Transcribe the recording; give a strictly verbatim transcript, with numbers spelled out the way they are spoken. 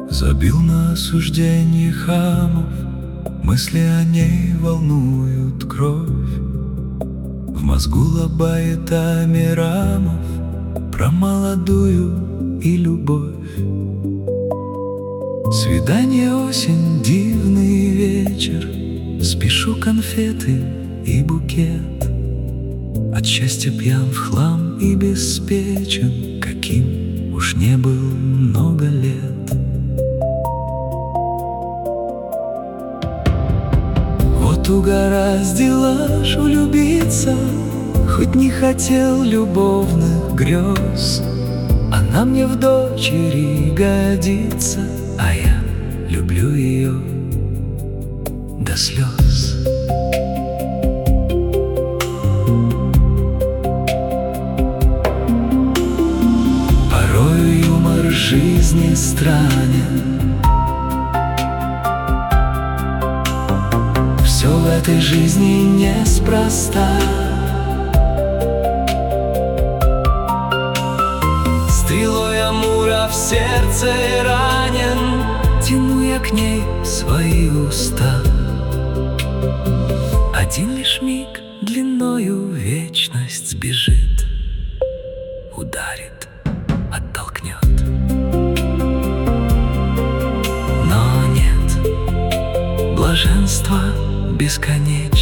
Забил на осужденье хамов, мысли о ней волнуют кровь. В мозгу лобает Амирамов про молодую и любовь. Свидание, осень, дивный вечер, спешу конфеты и букет. От счастья пьян в хлам и беспечен, каким уж не был много лет. Вот угораздило ж влюбиться, хоть не хотел любовных грез. Она мне в дочери годится, а я люблю ее до слез. Порой юмор жизни странен, все в этой жизни неспроста. Стрелой Амура в сердце ранен, тяну я к ней свои уста. Один лишь миг длиною вечность сбежит, ударит, оттолкнет. Но нет блаженства бесконечно.